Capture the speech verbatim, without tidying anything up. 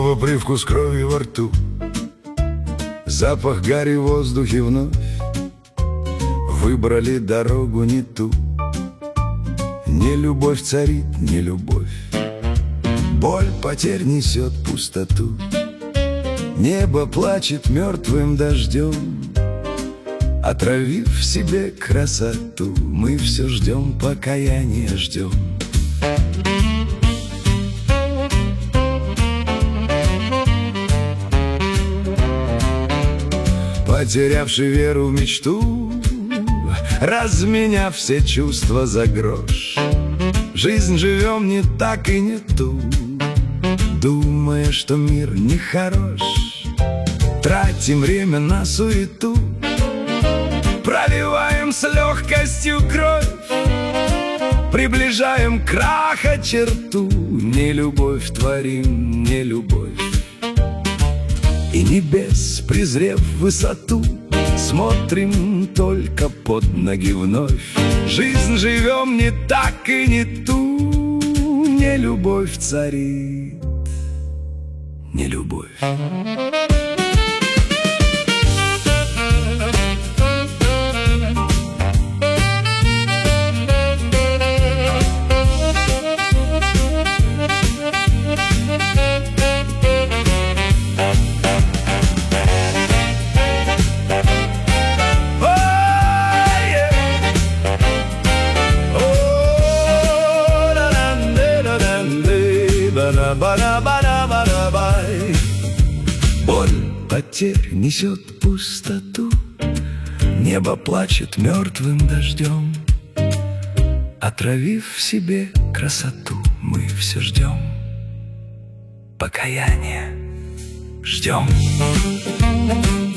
Снова привкус крови во рту, запах гари в воздухе вновь. Выбрали дорогу не ту. Не любовь царит, не любовь. Боль потерь несет пустоту. Небо плачет мертвым дождем, отравив в себе красоту. Мы все ждем, покаяния ждем. Потерявший веру в мечту, разменяв все чувства за грош, жизнь живем не так и не ту, думая, что мир нехорош. Тратим время на суету, проливаем с легкостью кровь, приближаем краха черту. Не любовь творим, не любовь. И небес, презрев высоту, смотрим только под ноги вновь. Жизнь живем не так и не ту. Не любовь царит, не любовь. Боль потерь несет пустоту. Небо плачет мертвым дождем, отравив в себе красоту. Мы все ждем, покаяния ждем.